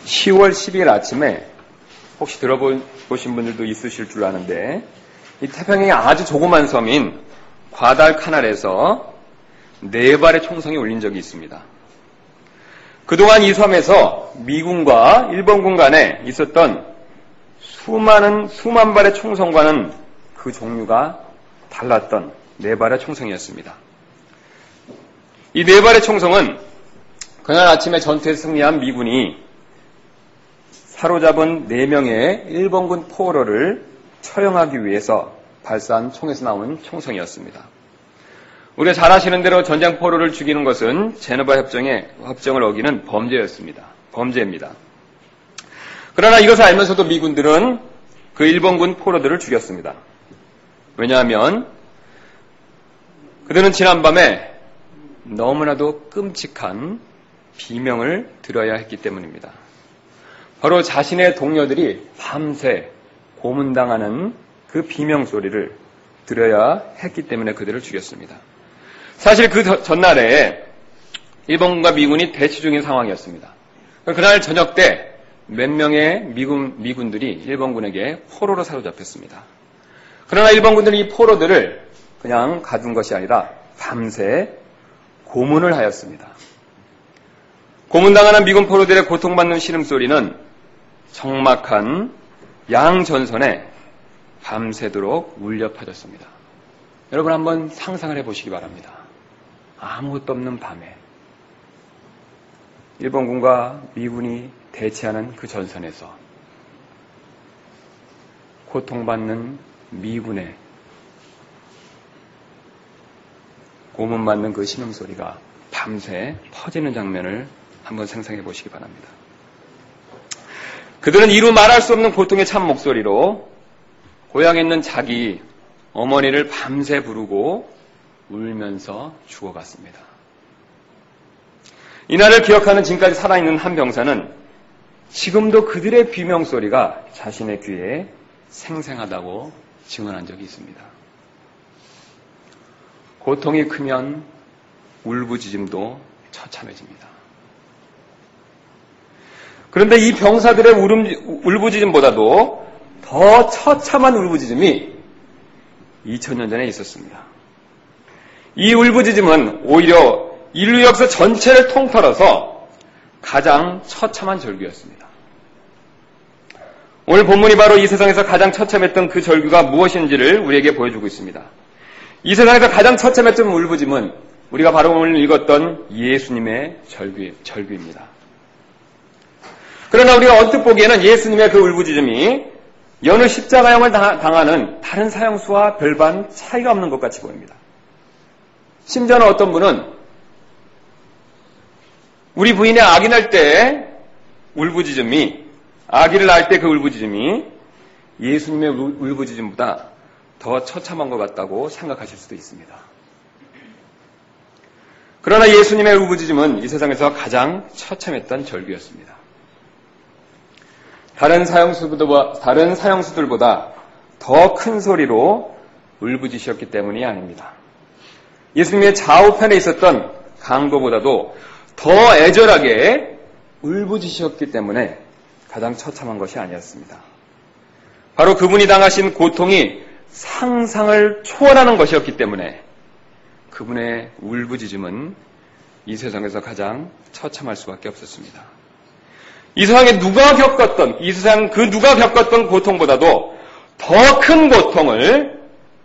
10월 10일 아침에 혹시 들어보신 분들도 있으실 줄 아는데 이 태평양의 아주 조그만 섬인 과달카날에서 4발의 총성이 울린 적이 있습니다. 그동안 이 섬에서 미군과 일본군 간에 있었던 수만 발의 총성과는 그 종류가 달랐던 4발의 총성이었습니다. 이 4발의 총성은 그날 아침에 전투에서 승리한 미군이 사로잡은 4명의 일본군 포로를 처형하기 위해서 발사한 총에서 나온 총성이었습니다. 우리가 잘 아시는 대로 전쟁 포로를 죽이는 것은 제네바 협정을 어기는 범죄입니다. 그러나 이것을 알면서도 미군들은 그 일본군 포로들을 죽였습니다. 왜냐하면 그들은 지난밤에 너무나도 끔찍한 비명을 들어야 했기 때문입니다. 바로 자신의 동료들이 밤새 고문당하는 그 비명 소리를 들어야 했기 때문에 그들을 죽였습니다. 사실 그 전날에 일본군과 미군이 대치 중인 상황이었습니다. 그날 저녁 때 몇 명의 미군들이 일본군에게 포로로 사로잡혔습니다. 그러나 일본군들은 이 포로들을 그냥 가둔 것이 아니라 밤새 고문을 하였습니다. 고문당하는 미군 포로들의 고통받는 신음소리는 적막한 양전선에 밤새도록 울려 퍼졌습니다. 여러분 한번 상상을 해보시기 바랍니다. 아무것도 없는 밤에 일본군과 미군이 대치하는 그 전선에서 고통받는 미군의 고문받는 그 신음소리가 밤새 퍼지는 장면을 한번 상상해 보시기 바랍니다. 그들은 이루 말할 수 없는 고통의 참 목소리로 고향에 있는 자기 어머니를 밤새 부르고 울면서 죽어갔습니다. 이날을 기억하는 지금까지 살아있는 한 병사는 지금도 그들의 비명소리가 자신의 귀에 생생하다고 증언한 적이 있습니다. 고통이 크면 울부짖음도 처참해집니다. 그런데 이 병사들의 울부짖음보다도 더 처참한 울부짖음이 2000년 전에 있었습니다. 이 울부짖음은 오히려 인류 역사 전체를 통틀어서 가장 처참한 절규였습니다. 오늘 본문이 바로 이 세상에서 가장 처참했던 그 절규가 무엇인지를 우리에게 보여주고 있습니다. 이 세상에서 가장 처참했던 울부짖음은 우리가 바로 오늘 읽었던 예수님의 절규입니다. 그러나 우리가 언뜻 보기에는 예수님의 그 울부짖음이 여느 십자가형을 당하는 다른 사형수와 별반 차이가 없는 것 같이 보입니다. 심지어는 어떤 분은 우리 부인의 아기 낳을 때 아기를 낳을 때 그 울부짖음이 예수님의 울부짖음보다 더 처참한 것 같다고 생각하실 수도 있습니다. 그러나 예수님의 울부짖음은 이 세상에서 가장 처참했던 절규였습니다. 다른 사형수들보다 더 큰 소리로 울부짖으셨기 때문이 아닙니다. 예수님의 좌우편에 있었던 강도보다도 더 애절하게 울부짖으셨기 때문에 가장 처참한 것이 아니었습니다. 바로 그분이 당하신 고통이 상상을 초월하는 것이었기 때문에 그분의 울부짖음은 이 세상에서 가장 처참할 수밖에 없었습니다. 이 세상 누가 겪었던 고통보다도 더 큰 고통을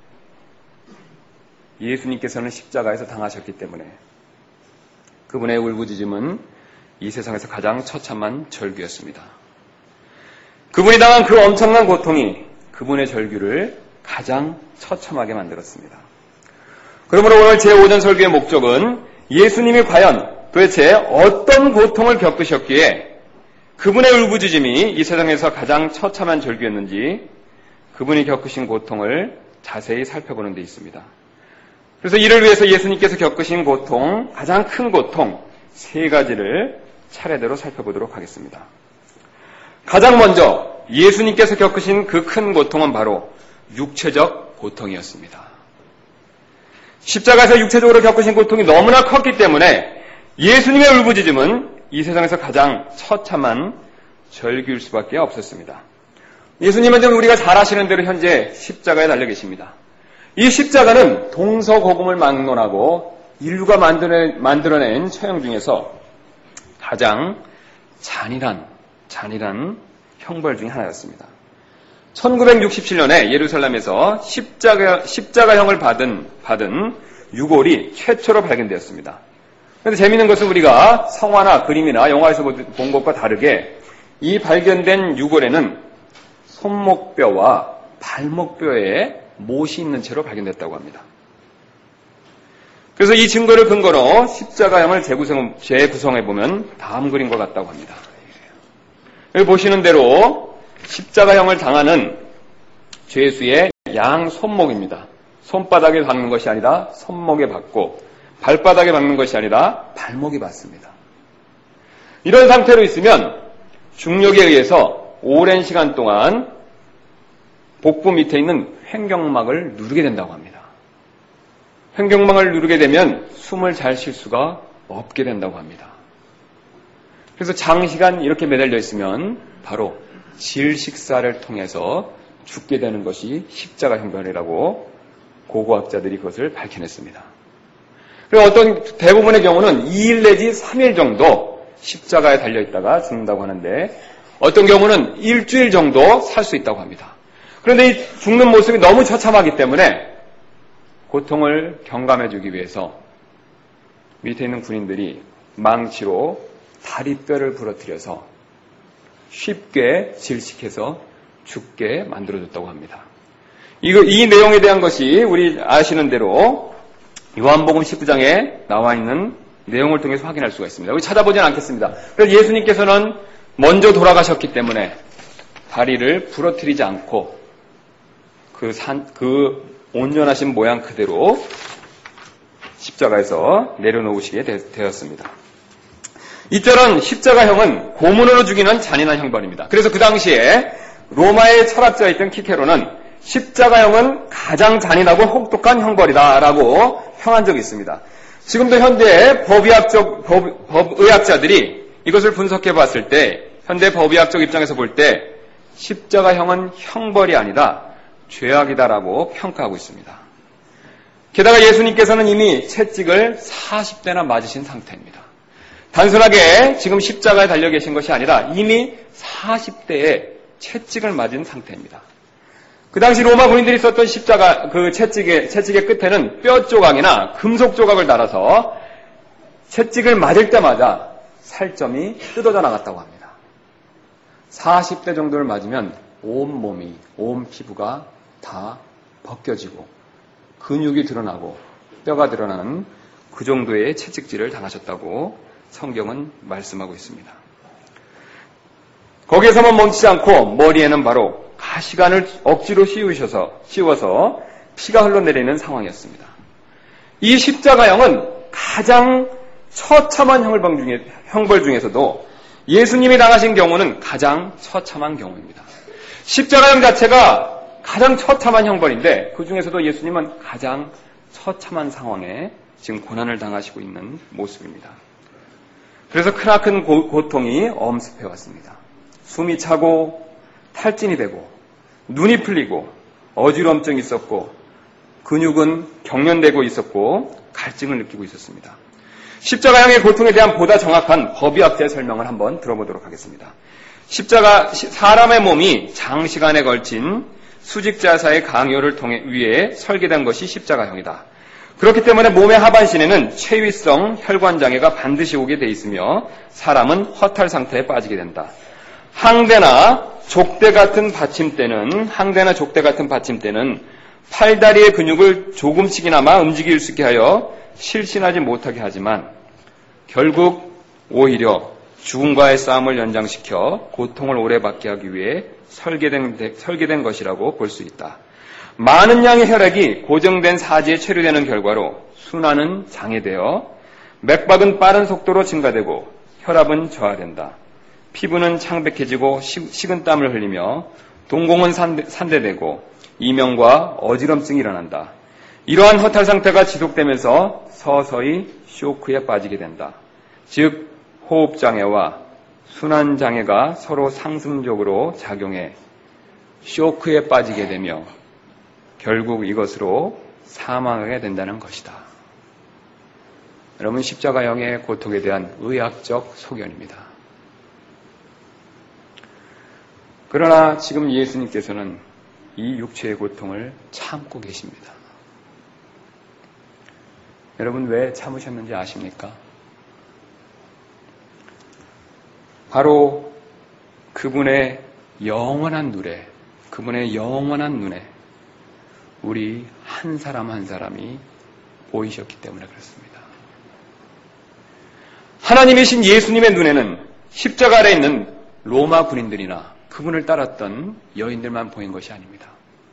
예수님께서는 십자가에서 당하셨기 때문에 그분의 울부짖음은 이 세상에서 가장 처참한 절규였습니다. 그분이 당한 그 엄청난 고통이 그분의 절규를 가장 처참하게 만들었습니다. 그러므로 오늘 제5전 설교의 목적은 예수님이 과연 도대체 어떤 고통을 겪으셨기에 그분의 울부짖음이 이 세상에서 가장 처참한 절규였는지 그분이 겪으신 고통을 자세히 살펴보는 데 있습니다. 그래서 이를 위해서 예수님께서 겪으신 고통, 가장 큰 고통 3가지를 차례대로 살펴보도록 하겠습니다. 가장 먼저 예수님께서 겪으신 그 큰 고통은 바로 육체적 고통이었습니다. 십자가에서 육체적으로 겪으신 고통이 너무나 컸기 때문에 예수님의 울부짖음은 이 세상에서 가장 처참한 절규일 수밖에 없었습니다. 예수님은 우리가 잘 아시는 대로 현재 십자가에 달려 계십니다. 이 십자가는 동서고금을 막론하고 인류가 만들어낸 처형 중에서 가장 잔인한 형벌 중에 하나였습니다. 1967년에 예루살렘에서 십자가형을 받은 유골이 최초로 발견되었습니다. 그런데 재미있는 것은 우리가 성화나 그림이나 영화에서 본 것과 다르게 이 발견된 유골에는 손목뼈와 발목뼈에 못이 있는 채로 발견됐다고 합니다. 그래서 이 증거를 근거로 십자가형을 재구성해보면 다음 그림과 같다고 합니다. 여기 보시는 대로 십자가형을 당하는 죄수의 양 손목입니다. 손바닥에 박는 것이 아니라 손목에 박고 발바닥에 박는 것이 아니라 발목에 박습니다. 이런 상태로 있으면 중력에 의해서 오랜 시간 동안 복부 밑에 있는 횡격막을 누르게 된다고 합니다. 횡격막을 누르게 되면 숨을 잘 쉴 수가 없게 된다고 합니다. 그래서 장시간 이렇게 매달려 있으면 바로 질식사를 통해서 죽게 되는 것이 십자가 형벌이라고 고고학자들이 그것을 밝혀냈습니다. 그리고 대부분의 경우는 2일 내지 3일 정도 십자가에 달려 있다가 죽는다고 하는데 어떤 경우는 일주일 정도 살 수 있다고 합니다. 그런데 이 죽는 모습이 너무 처참하기 때문에 고통을 경감해주기 위해서 밑에 있는 군인들이 망치로 다리뼈를 부러뜨려서 쉽게 질식해서 죽게 만들어줬다고 합니다. 이 내용에 대한 것이 우리 아시는 대로 요한복음 19장에 나와 있는 내용을 통해서 확인할 수가 있습니다. 우리 찾아보지는 않겠습니다. 그래서 예수님께서는 먼저 돌아가셨기 때문에 다리를 부러뜨리지 않고 그 온전하신 모양 그대로 십자가에서 내려놓으시게 되었습니다. 이때는 십자가형은 고문으로 죽이는 잔인한 형벌입니다. 그래서 그 당시에 로마의 철학자였던 키케로는 십자가형은 가장 잔인하고 혹독한 형벌이다라고 평한 적이 있습니다. 지금도 현대 법의학자들이 이것을 분석해 봤을 때 현대 법의학적 입장에서 볼 때 십자가형은 형벌이 아니라 죄악이다라고 평가하고 있습니다. 게다가 예수님께서는 이미 채찍을 40대나 맞으신 상태입니다. 단순하게 지금 십자가에 달려 계신 것이 아니라 이미 40대에 채찍을 맞은 상태입니다. 그 당시 로마 군인들이 썼던 십자가 그 채찍의 끝에는 뼈 조각이나 금속 조각을 달아서 채찍을 맞을 때마다 살점이 뜯어져 나갔다고 합니다. 40대 정도를 맞으면 온 피부가 다 벗겨지고 근육이 드러나고 뼈가 드러나는 그 정도의 채찍질을 당하셨다고 성경은 말씀하고 있습니다. 거기에서만 멈추지 않고 머리에는 바로 가시관을 억지로 씌워서 피가 흘러내리는 상황이었습니다. 이 십자가형은 가장 처참한 형벌 중에서도 예수님이 당하신 경우는 가장 처참한 경우입니다. 십자가형 자체가 가장 처참한 형벌인데 그 중에서도 예수님은 가장 처참한 상황에 지금 고난을 당하시고 있는 모습입니다. 그래서 크나큰 고통이 엄습해 왔습니다. 숨이 차고 탈진이 되고 눈이 풀리고 어지럼증이 있었고 근육은 경련되고 있었고 갈증을 느끼고 있었습니다. 십자가형의 고통에 대한 보다 정확한 법의학자의 설명을 한번 들어보도록 하겠습니다. 사람의 몸이 장시간에 걸친 수직자사의 강요를 위해 설계된 것이 십자가형이다. 그렇기 때문에 몸의 하반신에는 체위성 혈관장애가 반드시 오게 돼 있으며 사람은 허탈 상태에 빠지게 된다. 항대나 족대 같은 받침대는 팔다리의 근육을 조금씩이나마 움직일 수 있게 하여 실신하지 못하게 하지만 결국 오히려 죽음과의 싸움을 연장시켜 고통을 오래 받게 하기 위해 설계된 것이라고 볼 수 있다. 많은 양의 혈액이 고정된 사지에 체류되는 결과로 순환은 장애되어 맥박은 빠른 속도로 증가되고 혈압은 저하된다. 피부는 창백해지고 식은 땀을 흘리며 동공은 산대되고 이명과 어지럼증이 일어난다. 이러한 허탈 상태가 지속되면서 서서히 쇼크에 빠지게 된다. 즉 호흡장애와 순환장애가 서로 상승적으로 작용해 쇼크에 빠지게 되며 결국 이것으로 사망하게 된다는 것이다. 여러분, 십자가형의 고통에 대한 의학적 소견입니다. 그러나 지금 예수님께서는 이 육체의 고통을 참고 계십니다. 여러분, 왜 참으셨는지 아십니까? 바로 그분의 영원한 눈에 우리 한 사람 한 사람이 보이셨기 때문에 그렇습니다. 하나님이신 예수님의 눈에는 십자가 아래 있는 로마 군인들이나 그분을 따랐던 여인들만 보인 것이 아닙니다.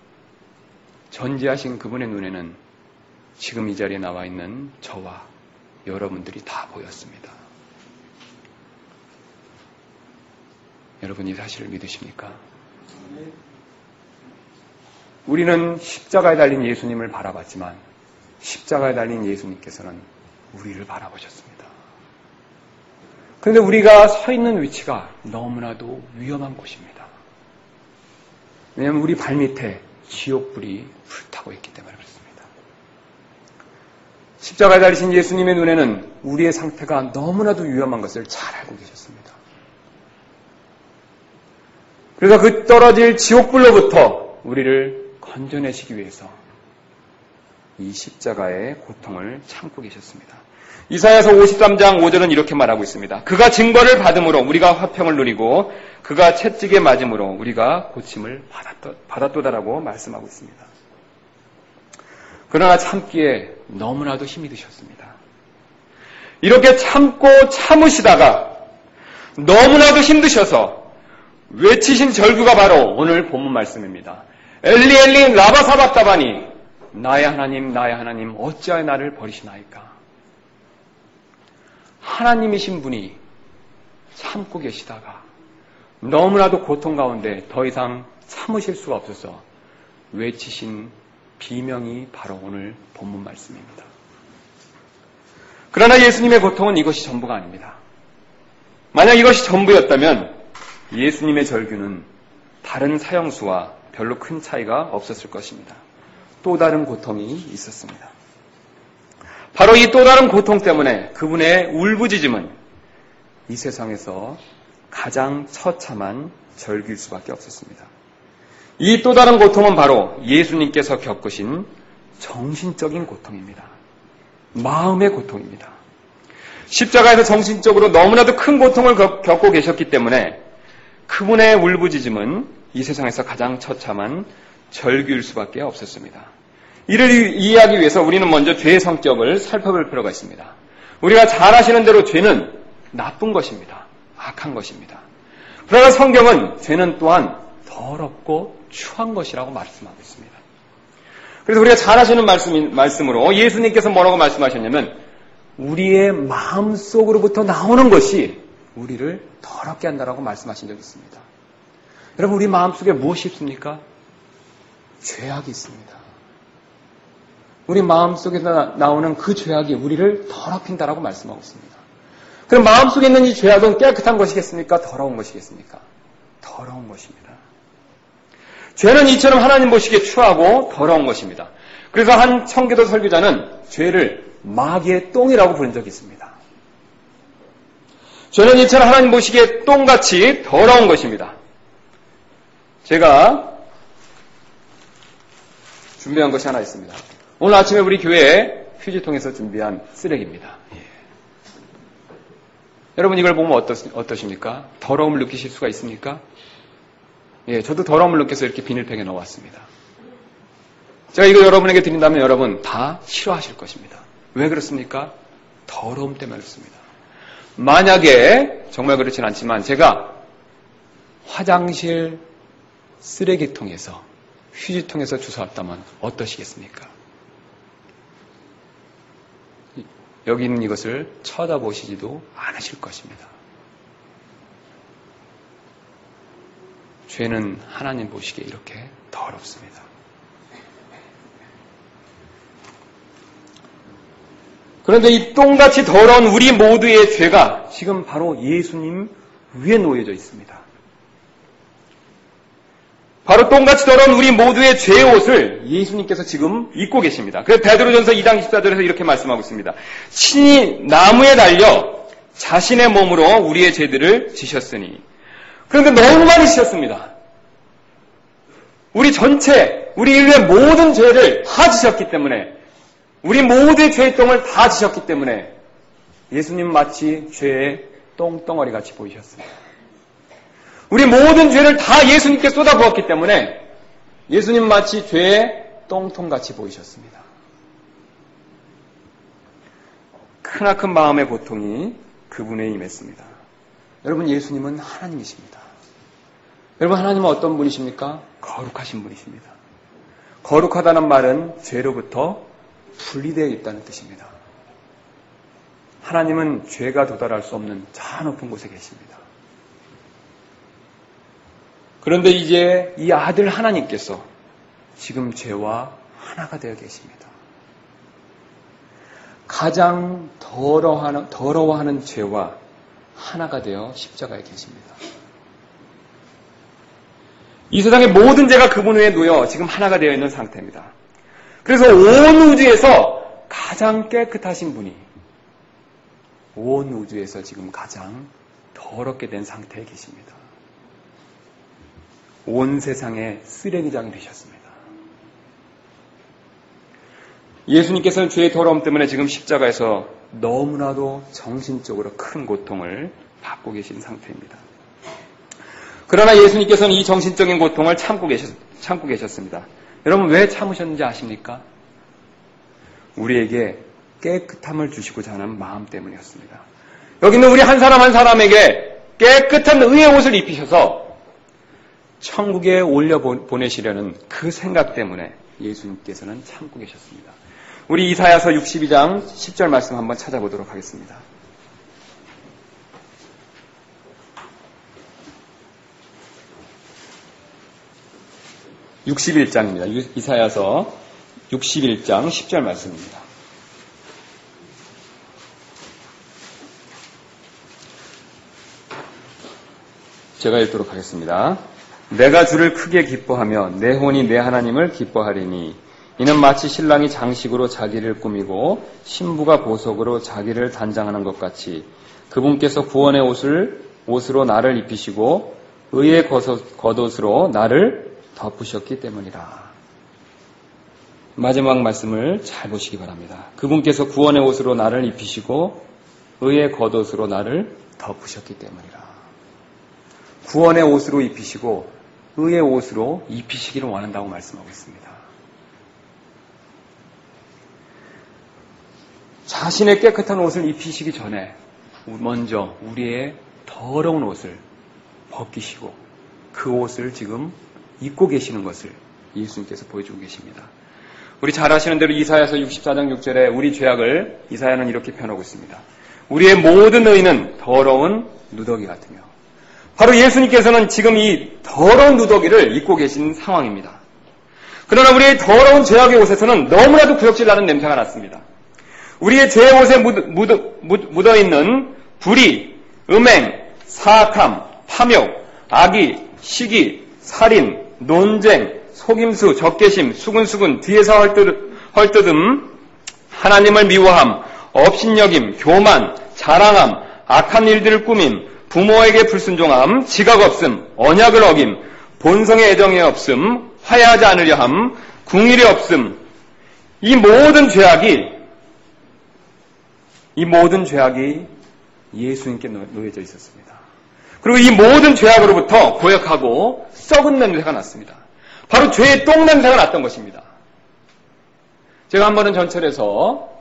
전지하신 그분의 눈에는 지금 이 자리에 나와 있는 저와 여러분들이 다 보였습니다. 여러분, 이 사실을 믿으십니까? 우리는 십자가에 달린 예수님을 바라봤지만 십자가에 달린 예수님께서는 우리를 바라보셨습니다. 그런데 우리가 서 있는 위치가 너무나도 위험한 곳입니다. 왜냐하면 우리 발밑에 지옥불이 불타고 있기 때문에 그렇습니다. 십자가에 달리신 예수님의 눈에는 우리의 상태가 너무나도 위험한 것을 잘 알고 계셨습니다. 그래서 그 떨어질 지옥불로부터 우리를 건져내시기 위해서 이 십자가의 고통을 참고 계셨습니다. 이사야서 53장 5절은 이렇게 말하고 있습니다. 그가 징벌을 받음으로 우리가 화평을 누리고 그가 채찍에 맞음으로 우리가 고침을 받았도다라고 말씀하고 있습니다. 그러나 참기에 너무나도 힘이 드셨습니다. 이렇게 참으시다가 너무나도 힘드셔서 외치신 절규가 바로 오늘 본문 말씀입니다. 엘리 엘리 라바 사박다바니, 나의 하나님 어찌하여 나를 버리시나이까. 하나님이신 분이 참고 계시다가 너무나도 고통 가운데 더 이상 참으실 수가 없어서 외치신 비명이 바로 오늘 본문 말씀입니다. 그러나 예수님의 고통은 이것이 전부가 아닙니다. 만약 이것이 전부였다면 예수님의 절규는 다른 사형수와 별로 큰 차이가 없었을 것입니다. 또 다른 고통이 있었습니다. 바로 이 또 다른 고통 때문에 그분의 울부짖음은 이 세상에서 가장 처참한 절규일 수밖에 없었습니다. 이 또 다른 고통은 바로 예수님께서 겪으신 정신적인 고통입니다. 마음의 고통입니다. 십자가에서 정신적으로 너무나도 큰 고통을 겪고 계셨기 때문에 그분의 울부짖음은 이 세상에서 가장 처참한 절규일 수밖에 없었습니다. 이를 이해하기 위해서 우리는 먼저 죄의 성격을 살펴볼 필요가 있습니다. 우리가 잘 아시는 대로 죄는 나쁜 것입니다. 악한 것입니다. 그러나 성경은 죄는 또한 더럽고 추한 것이라고 말씀하고 있습니다. 그래서 우리가 잘 아시는 말씀으로 예수님께서 뭐라고 말씀하셨냐면 우리의 마음속으로부터 나오는 것이 우리를 더럽게 한다라고 말씀하신 적이 있습니다. 여러분, 우리 마음속에 무엇이 있습니까? 죄악이 있습니다. 우리 마음속에서 나오는 그 죄악이 우리를 더럽힌다라고 말씀하고 있습니다. 그럼 마음속에 있는 이 죄악은 깨끗한 것이겠습니까? 더러운 것이겠습니까? 더러운 것입니다. 죄는 이처럼 하나님 보시기에 추하고 더러운 것입니다. 그래서 한 청교도 설교자는 죄를 마귀의 똥이라고 부른 적이 있습니다. 죄는 이처럼 하나님 보시기에 똥같이 더러운 것입니다. 제가 준비한 것이 하나 있습니다. 오늘 아침에 우리 교회에 휴지통에서 준비한 쓰레기입니다. 여러분, 이걸 보면 어떠십니까? 더러움을 느끼실 수가 있습니까? 저도 더러움을 느껴서 이렇게 비닐팩에 넣어왔습니다. 제가 이거 여러분에게 드린다면 여러분 다 싫어하실 것입니다. 왜 그렇습니까? 더러움 때문에 그렇습니다. 만약에 정말 그렇진 않지만 제가 화장실 쓰레기통에서 휴지통에서 주워왔다면 어떠시겠습니까? 여기 있는 이것을 쳐다보시지도 않으실 것입니다. 죄는 하나님 보시기에 이렇게 더럽습니다. 그런데 이 똥같이 더러운 우리 모두의 죄가 지금 바로 예수님 위에 놓여져 있습니다. 바로 똥같이 더러운 우리 모두의 죄의 옷을 예수님께서 지금 입고 계십니다. 그래서 베드로전서 2장 14절에서 이렇게 말씀하고 있습니다. 신이 나무에 달려 자신의 몸으로 우리의 죄들을 지셨으니. 그런데 너무 많이 지셨습니다. 우리 전체, 우리 인류의 모든 죄를 다 지셨기 때문에, 우리 모두의 죄의 똥을 다 지셨기 때문에 예수님 마치 죄의 똥덩어리 같이 보이셨습니다. 우리 모든 죄를 다 예수님께 쏟아부었기 때문에 예수님 마치 죄의 똥통같이 보이셨습니다. 크나큰 마음의 고통이 그분에 임했습니다. 여러분, 예수님은 하나님이십니다. 여러분, 하나님은 어떤 분이십니까? 거룩하신 분이십니다. 거룩하다는 말은 죄로부터 분리되어 있다는 뜻입니다. 하나님은 죄가 도달할 수 없는 저 높은 곳에 계십니다. 그런데 이제 이 아들 하나님께서 지금 죄와 하나가 되어 계십니다. 가장 더러워하는 죄와 하나가 되어 십자가에 계십니다. 이 세상의 모든 죄가 그분 위에 놓여 지금 하나가 되어 있는 상태입니다. 그래서 온 우주에서 가장 깨끗하신 분이 온 우주에서 지금 가장 더럽게 된 상태에 계십니다. 온 세상의 쓰레기장이 되셨습니다. 예수님께서는 죄의 더러움 때문에 지금 십자가에서 너무나도 정신적으로 큰 고통을 받고 계신 상태입니다. 그러나 예수님께서는 이 정신적인 고통을 참고 계셨습니다. 여러분, 왜 참으셨는지 아십니까? 우리에게 깨끗함을 주시고자 하는 마음 때문이었습니다. 여기 있는 우리 한 사람 한 사람에게 깨끗한 의의 옷을 입히셔서 천국에 올려보내시려는 그 생각 때문에 예수님께서는 참고 계셨습니다. 우리 이사야서 62장 10절 말씀 한번 찾아보도록 하겠습니다. 61장입니다. 이사야서 61장 10절 말씀입니다. 제가 읽도록 하겠습니다. 내가 주를 크게 기뻐하며 내 혼이 내 하나님을 기뻐하리니 이는 마치 신랑이 장식으로 자기를 꾸미고 신부가 보석으로 자기를 단장하는 것 같이 그분께서 구원의 옷으로 나를 입히시고 의의 겉옷으로 나를 덮으셨기 때문이라. 마지막 말씀을 잘 보시기 바랍니다. 그분께서 구원의 옷으로 나를 입히시고 의의 겉옷으로 나를 덮으셨기 때문이라. 구원의 옷으로 입히시고 의의 옷으로 입히시기를 원한다고 말씀하고 있습니다. 자신의 깨끗한 옷을 입히시기 전에 먼저 우리의 더러운 옷을 벗기시고 그 옷을 지금 입고 계시는 것을 예수님께서 보여주고 계십니다. 우리 잘 아시는 대로 이사야서 64장 6절에 우리 죄악을 이사야는 이렇게 표현하고 있습니다. 우리의 모든 의는 더러운 누더기 같으며, 바로 예수님께서는 지금 이 더러운 누더기를 입고 계신 상황입니다. 그러나 우리의 더러운 죄악의 옷에서는 너무나도 구역질 나는 냄새가 났습니다. 우리의 죄의 옷에 묻어있는 불의, 음행, 사악함, 탐욕, 악의, 시기, 살인, 논쟁, 속임수, 적개심, 수근수근, 뒤에서 헐뜯음, 하나님을 미워함, 업신여김, 교만, 자랑함, 악한 일들을 꾸밈, 부모에게 불순종함, 지각 없음, 언약을 어김, 본성의 애정이 없음, 화해하지 않으려 함, 궁일이 없음, 이 모든 죄악이 예수님께 놓여져 있었습니다. 그리고 이 모든 죄악으로부터 고역하고 썩은 냄새가 났습니다. 바로 죄의 똥 냄새가 났던 것입니다. 제가 한 번은 전철을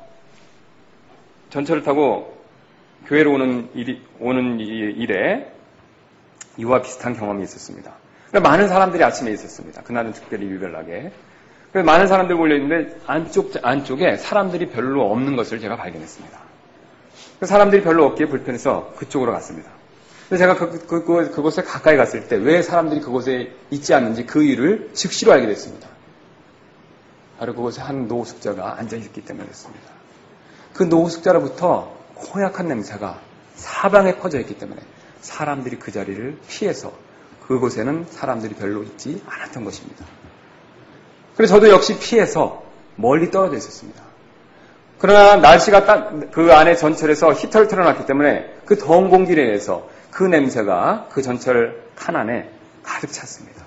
타고 교회로 오는 일에 이와 비슷한 경험이 있었습니다. 많은 사람들이 아침에 있었습니다. 그날은 특별히 유별나게. 많은 사람들이 몰려있는데 안쪽에 사람들이 별로 없는 것을 제가 발견했습니다. 사람들이 별로 없기에 불편해서 그쪽으로 갔습니다. 근데 제가 그곳에 가까이 갔을 때 왜 사람들이 그곳에 있지 않는지 그 이유를 즉시로 알게 됐습니다. 바로 그곳에 한 노숙자가 앉아있기 때문이었습니다. 그 노숙자로부터 고약한 냄새가 사방에 퍼져 있기 때문에 사람들이 그 자리를 피해서 그곳에는 사람들이 별로 있지 않았던 것입니다. 그래서 저도 역시 피해서 멀리 떨어져 있었습니다. 그러나 날씨가 그 안에 전철에서 히터를 틀어놨기 때문에 그 더운 공기에 의해서 그 냄새가 그 전철 칸 안에 가득 찼습니다.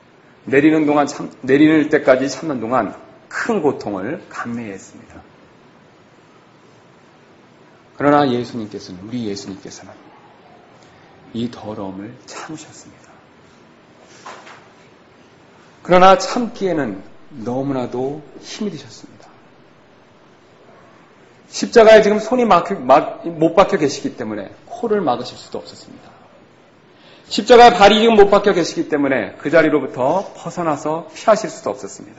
내리는 때까지 참는 동안 큰 고통을 감내해야 했습니다. 그러나 우리 예수님께서는 이 더러움을 참으셨습니다. 그러나 참기에는 너무나도 힘이 드셨습니다. 십자가에 지금 손이 못 박혀 계시기 때문에 코를 막으실 수도 없었습니다. 십자가에 발이 지금 못 박혀 계시기 때문에 그 자리로부터 벗어나서 피하실 수도 없었습니다.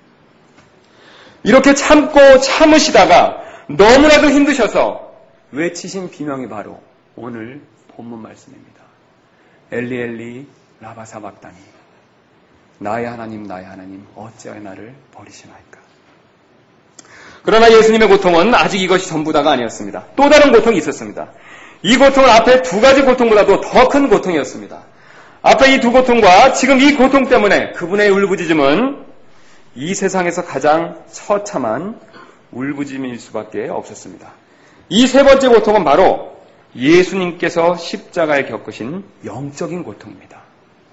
이렇게 참으시다가 너무나도 힘드셔서 외치신 비명이 바로 오늘 본문 말씀입니다. 엘리 엘리 라마 사박다니 나의 하나님 어찌하여 나를 버리시나이까. 그러나 예수님의 고통은 아직 이것이 전부다가 아니었습니다. 또 다른 고통이 있었습니다. 이 고통은 앞에 두 가지 고통보다도 더 큰 고통이었습니다. 앞에 이 두 고통과 지금 이 고통 때문에 그분의 울부짖음은 이 세상에서 가장 처참한 울부짖음일 수밖에 없었습니다. 이 세 번째 고통은 바로 예수님께서 십자가에 겪으신 영적인 고통입니다.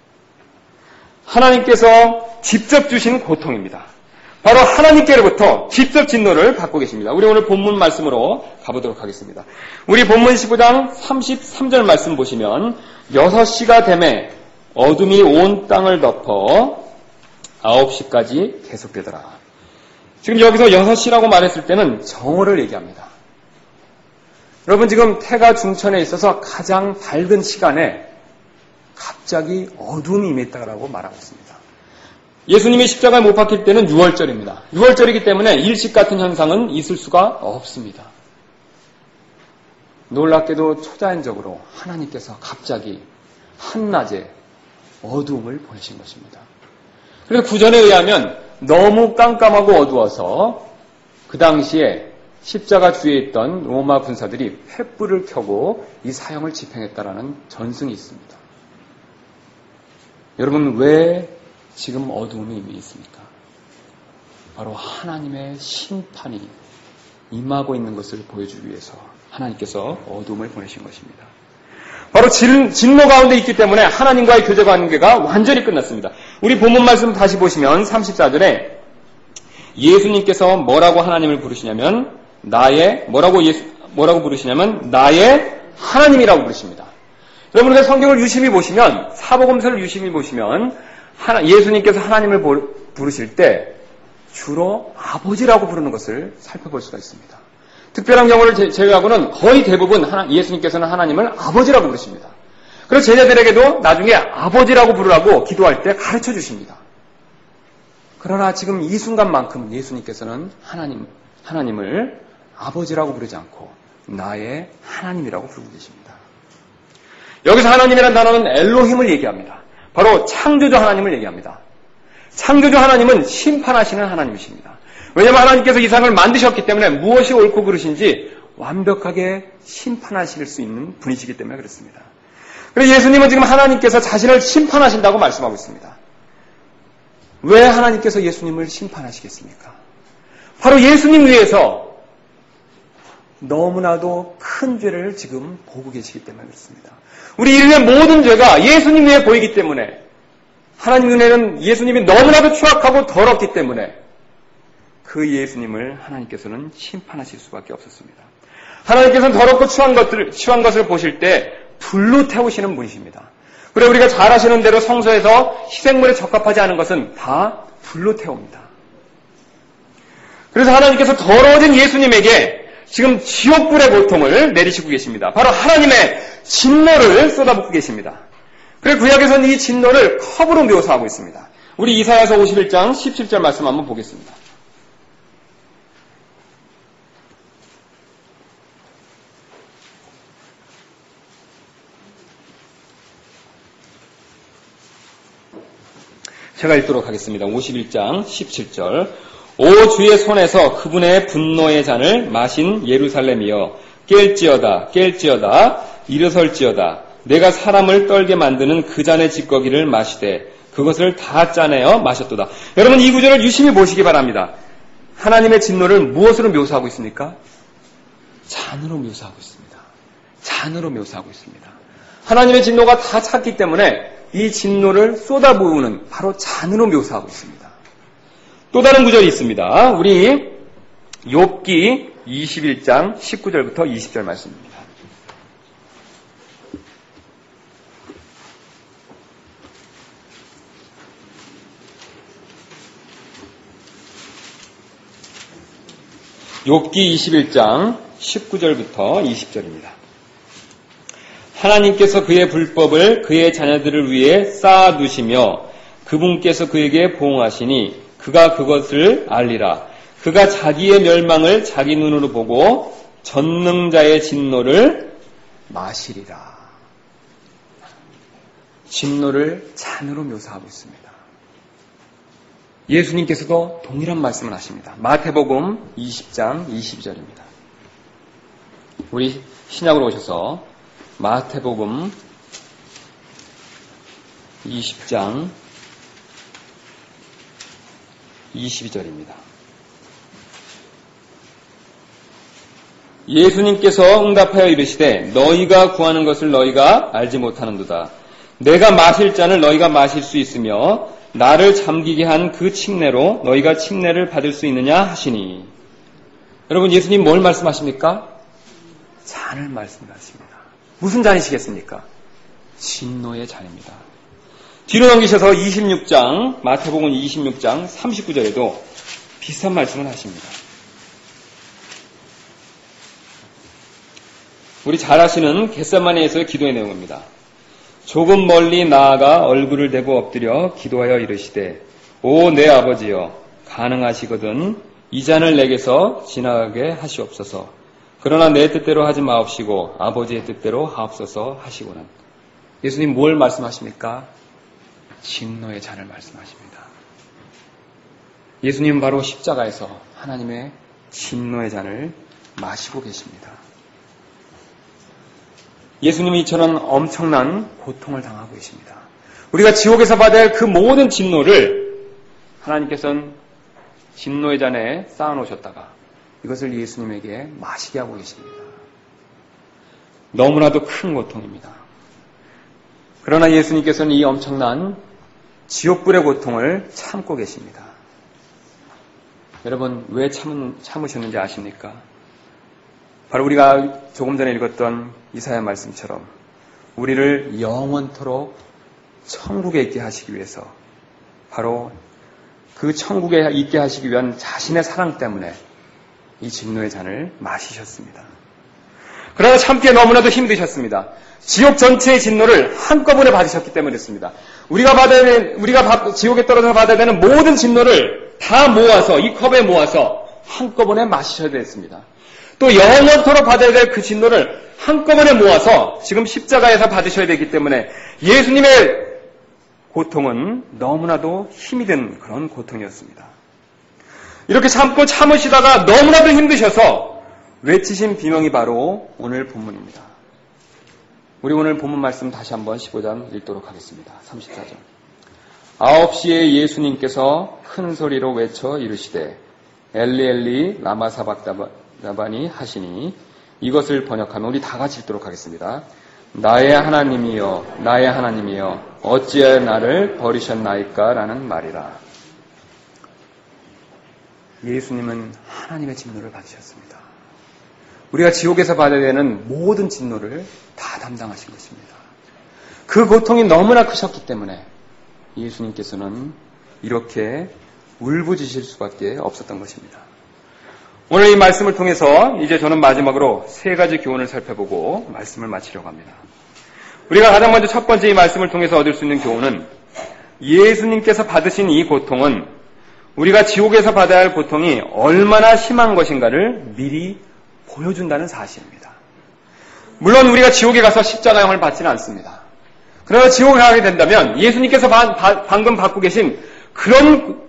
하나님께서 직접 주신 고통입니다. 바로 하나님께로부터 직접 진노를 받고 계십니다. 우리 오늘 본문 말씀으로 가보도록 하겠습니다. 우리 본문 15장 33절 말씀 보시면 6시가 되매 어둠이 온 땅을 덮어 9시까지 계속되더라. 지금 여기서 6시라고 말했을 때는 정오를 얘기합니다. 여러분 지금 태가 중천에 있어서 가장 밝은 시간에 갑자기 어둠이 임했다라고 말하고 있습니다. 예수님이 십자가에 못 박힐 때는 6월절입니다. 6월절이기 때문에 일식 같은 현상은 있을 수가 없습니다. 놀랍게도 초자연적으로 하나님께서 갑자기 한낮에 어두움을 보내신 것입니다. 그래서 구전에 의하면 너무 깜깜하고 어두워서 그 당시에 십자가 주위에 있던 로마 군사들이 횃불을 켜고 이 사형을 집행했다라는 전승이 있습니다. 여러분 왜 지금 어두움이 이미 있습니까? 바로 하나님의 심판이 임하고 있는 것을 보여주기 위해서 하나님께서 어두움을 보내신 것입니다. 바로 진노 가운데 있기 때문에 하나님과의 교제 관계가 완전히 끝났습니다. 우리 본문 말씀 다시 보시면 34절에 예수님께서 뭐라고 하나님을 부르시냐면 뭐라고 부르시냐면 나의 하나님이라고 부르십니다. 여러분 그 성경을 유심히 보시면 사복음서를 유심히 보시면 예수님께서 하나님을 부르실 때 주로 아버지라고 부르는 것을 살펴볼 수가 있습니다. 특별한 경우를 제외하고는 거의 대부분 예수님께서는 하나님을 아버지라고 부르십니다. 그래서 제자들에게도 나중에 아버지라고 부르라고 기도할 때 가르쳐 주십니다. 그러나 지금 이 순간만큼 예수님께서는 하나님을 아버지라고 부르지 않고 나의 하나님이라고 부르고 계십니다. 여기서 하나님이라는 단어는 엘로힘을 얘기합니다. 바로 창조주 하나님을 얘기합니다. 창조주 하나님은 심판하시는 하나님이십니다. 왜냐하면 하나님께서 이 세상을 만드셨기 때문에 무엇이 옳고 그르신지 완벽하게 심판하실 수 있는 분이시기 때문에 그렇습니다. 그래서 예수님은 지금 하나님께서 자신을 심판하신다고 말씀하고 있습니다. 왜 하나님께서 예수님을 심판하시겠습니까? 바로 예수님 위해서 너무나도 큰 죄를 지금 보고 계시기 때문에 그렇습니다. 우리 인류의 모든 죄가 예수님 위에 보이기 때문에 하나님 눈에는 예수님이 너무나도 추악하고 더럽기 때문에 그 예수님을 하나님께서는 심판하실 수밖에 없었습니다. 하나님께서는 더럽고 추한 것을 보실 때 불로 태우시는 분이십니다. 그리고 우리가 잘 아시는 대로 성서에서 희생물에 적합하지 않은 것은 다 불로 태웁니다. 그래서 하나님께서 더러워진 예수님에게 지금 지옥불의 고통을 내리시고 계십니다. 바로 하나님의 진노를 쏟아붓고 계십니다. 그래서 구약에서는 이 진노를 컵으로 묘사하고 있습니다. 우리 이사야서 51장 17절 말씀 한번 보겠습니다. 제가 읽도록 하겠습니다. 51장 17절 오 주의 손에서 그분의 분노의 잔을 마신 예루살렘이여 깰지어다 일어설지어다 내가 사람을 떨게 만드는 그 잔의 찌꺼기를 마시되 그것을 다 짜내어 마셨도다. 여러분 이 구절을 유심히 보시기 바랍니다. 하나님의 진노를 무엇으로 묘사하고 있습니까? 잔으로 묘사하고 있습니다. 잔으로 묘사하고 있습니다. 하나님의 진노가 다 찼기 때문에 이 진노를 쏟아부으는 바로 잔으로 묘사하고 있습니다. 또 다른 구절이 있습니다. 우리 욥기 21장 19절부터 20절 말씀입니다. 욥기 21장 19절부터 20절입니다. 하나님께서 그의 불법을 그의 자녀들을 위해 쌓아두시며 그분께서 그에게 보응하시니 그가 그것을 알리라. 그가 자기의 멸망을 자기 눈으로 보고 전능자의 진노를 마시리라. 진노를 잔으로 묘사하고 있습니다. 예수님께서도 동일한 말씀을 하십니다. 마태복음 20장 22절입니다. 우리 신약으로 오셔서 마태복음 20장 22절입니다. 예수님께서 응답하여 이르시되 너희가 구하는 것을 너희가 알지 못하는도다. 내가 마실 잔을 너희가 마실 수 있으며 나를 잠기게 한 그 칙례로 너희가 칙례를 받을 수 있느냐 하시니. 여러분 예수님 뭘 말씀하십니까? 잔을 말씀하십니다. 무슨 잔이시겠습니까? 진노의 잔입니다. 뒤로 넘기셔서 26장 마태복음 26장 39절에도 비슷한 말씀을 하십니다. 우리 잘 아시는 겟세마네에서의 기도의 내용입니다. 조금 멀리 나아가 얼굴을 대고 엎드려 기도하여 이르시되 오 내 아버지여 가능하시거든 이 잔을 내게서 지나가게 하시옵소서. 그러나 내 뜻대로 하지 마옵시고 아버지의 뜻대로 하옵소서 하시고는. 예수님 뭘 말씀하십니까? 진노의 잔을 말씀하십니다. 예수님은 바로 십자가에서 하나님의 진노의 잔을 마시고 계십니다. 예수님이 이처럼 엄청난 고통을 당하고 계십니다. 우리가 지옥에서 받아야 할 그 모든 진노를 하나님께서는 진노의 잔에 쌓아놓으셨다가 이것을 예수님에게 마시게 하고 계십니다. 너무나도 큰 고통입니다. 그러나 예수님께서는 이 엄청난 지옥불의 고통을 참고 계십니다. 여러분 왜 참으셨는지 아십니까? 바로 우리가 조금 전에 읽었던 이사야 말씀처럼 우리를 영원토록 천국에 있게 하시기 위해서 바로 그 천국에 있게 하시기 위한 자신의 사랑 때문에 이 진노의 잔을 마시셨습니다. 그러나 참기에 너무나도 힘드셨습니다. 지옥 전체의 진노를 한꺼번에 받으셨기 때문에 그렇습니다. 우리가 지옥에 떨어져서 받아야 되는 모든 진노를 다 모아서 이 컵에 모아서 한꺼번에 마시셔야 됐습니다. 또 영원토록 받아야 될 그 진노를 한꺼번에 모아서 지금 십자가에서 받으셔야 되기 때문에 예수님의 고통은 너무나도 힘이 든 그런 고통이었습니다. 이렇게 참으시다가 너무나도 힘드셔서 외치신 비명이 바로 오늘 본문입니다. 우리 오늘 본문 말씀 다시 한번 15장 읽도록 하겠습니다. 34절. 9시에 예수님께서 큰 소리로 외쳐 이르시되 엘리 엘리 라마 사박다바니 하시니 이것을 번역하면 우리 다 같이 읽도록 하겠습니다. 나의 하나님이여 나의 하나님이여 어찌하여 나를 버리셨나이까 라는 말이라. 예수님은 하나님의 진노를 받으셨습니다. 우리가 지옥에서 받아야 되는 모든 진노를 다 담당하신 것입니다. 그 고통이 너무나 크셨기 때문에 예수님께서는 이렇게 울부짖으실 수밖에 없었던 것입니다. 오늘 이 말씀을 통해서 이제 저는 마지막으로 세 가지 교훈을 살펴보고 말씀을 마치려고 합니다. 우리가 가장 먼저 첫 번째 이 말씀을 통해서 얻을 수 있는 교훈은 예수님께서 받으신 이 고통은 우리가 지옥에서 받아야 할 고통이 얼마나 심한 것인가를 미리 보여준다는 사실입니다. 물론 우리가 지옥에 가서 십자가형을 받지는 않습니다. 그러나 지옥에 가게 된다면 예수님께서 방금 받고 계신 그런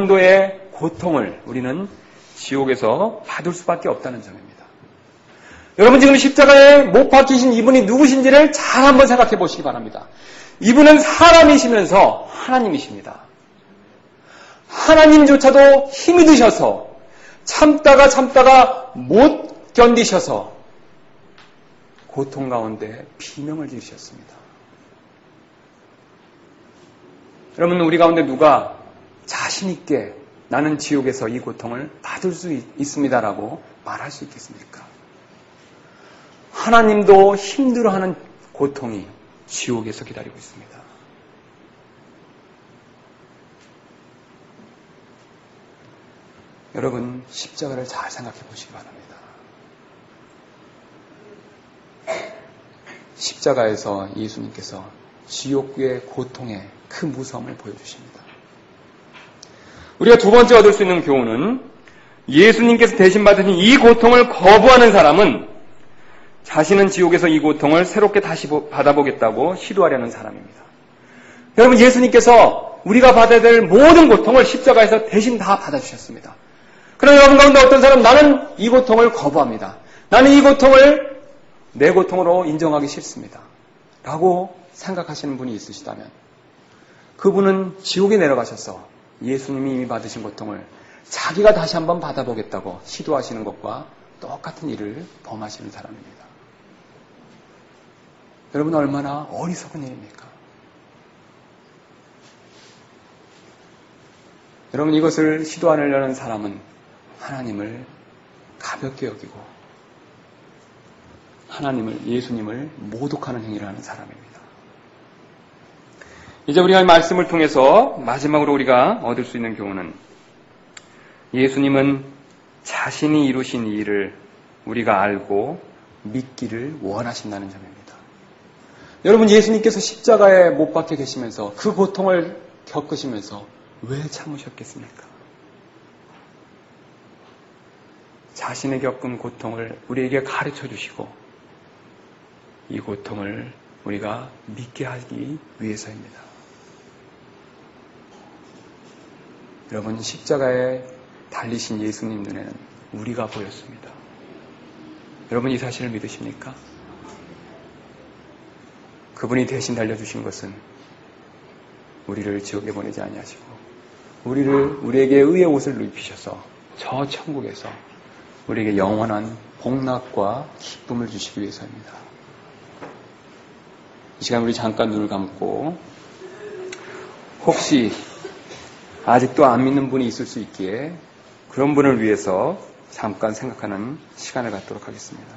정도의 고통을 우리는 지옥에서 받을 수밖에 없다는 점입니다. 여러분 지금 십자가에 못 박히신 이분이 누구신지를 잘 한번 생각해 보시기 바랍니다. 이분은 사람이시면서 하나님이십니다. 하나님조차도 힘이 드셔서 참다가 못 견디셔서 고통 가운데 비명을 지르셨습니다. 여러분 우리 가운데 누가 자신 있게 나는 지옥에서 이 고통을 받을 수 있습니다라고 말할 수 있겠습니까? 하나님도 힘들어하는 고통이 지옥에서 기다리고 있습니다. 여러분 십자가를 잘 생각해 보시기 바랍니다. 십자가에서 예수님께서 지옥의 고통의 그 무서움을 보여주십니다. 우리가 두 번째 얻을 수 있는 교훈은 예수님께서 대신 받으신 이 고통을 거부하는 사람은 자신은 지옥에서 이 고통을 새롭게 다시 받아보겠다고 시도하려는 사람입니다. 여러분 예수님께서 우리가 받아야 될 모든 고통을 십자가에서 대신 다 받아주셨습니다. 그러나 여러분 가운데 어떤 사람은 나는 이 고통을 거부합니다. 나는 이 고통을 내 고통으로 인정하기 싫습니다. 라고 생각하시는 분이 있으시다면 그분은 지옥에 내려가셔서 예수님이 이미 받으신 고통을 자기가 다시 한번 받아보겠다고 시도하시는 것과 똑같은 일을 범하시는 사람입니다. 여러분 얼마나 어리석은 일입니까? 여러분 이것을 시도하려는 사람은 하나님을 가볍게 여기고 예수님을 모독하는 행위를 하는 사람입니다. 이제 우리가 이 말씀을 통해서 마지막으로 우리가 얻을 수 있는 교훈은 예수님은 자신이 이루신 이 일을 우리가 알고 믿기를 원하신다는 점입니다. 여러분 예수님께서 십자가에 못 박혀 계시면서 그 고통을 겪으시면서 왜 참으셨겠습니까? 자신이 겪은 고통을 우리에게 가르쳐 주시고 이 고통을 우리가 믿게 하기 위해서입니다. 여러분 십자가에 달리신 예수님 눈에는 우리가 보였습니다. 여러분 이 사실을 믿으십니까? 그분이 대신 달려주신 것은 우리를 지옥에 보내지 아니하시고 우리에게 의의 옷을 입히셔서 저 천국에서 우리에게 영원한 복락과 기쁨을 주시기 위해서입니다. 이 시간 우리 잠깐 눈을 감고 혹시 아직도 안 믿는 분이 있을 수 있기에 그런 분을 위해서 잠깐 생각하는 시간을 갖도록 하겠습니다.